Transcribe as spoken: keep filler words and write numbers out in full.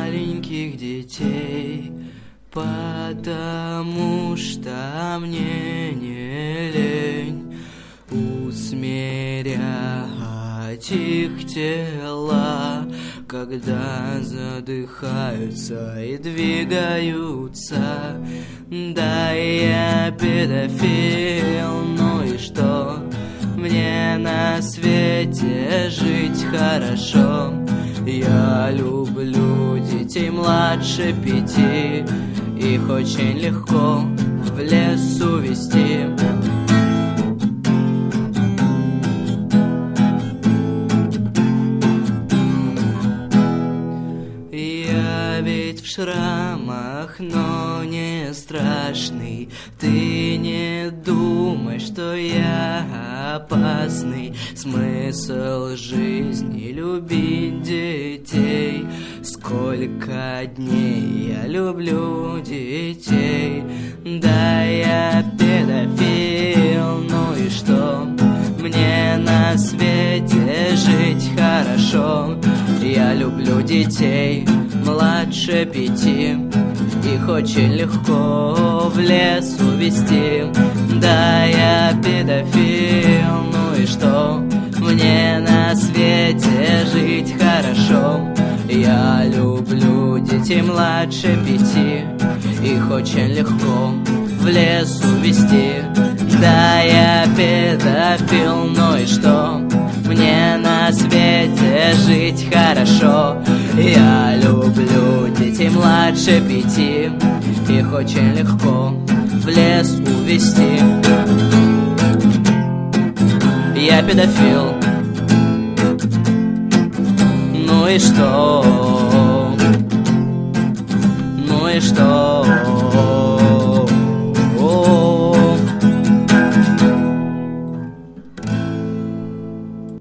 маленьких детей, потому что мне не лень усмирять их тела, когда задыхаются и двигаются. Да, я педофил, ну и что? Мне на свете жить хорошо. Я люблю детей младше пяти, их очень легко в лес увести. Я ведь в шрамах, но не страшный. Ты не думай, что я опасный. Смысл жизни — любить детей. Сколько дней я люблю детей. Да, я педофил, ну и что? Мне на свете жить хорошо. Я люблю детей младше пяти, их очень легко в лес увести. Да, я педофил, ну и что? Мне на свете жить хорошо. Я люблю детей младше пяти, их очень легко в лес увести. Да, я педофил, ну и что? Мне на свете жить хорошо. Я люблю детей младше пяти, их очень легко в лес увести. Я педофил, ну и что? Ну и что?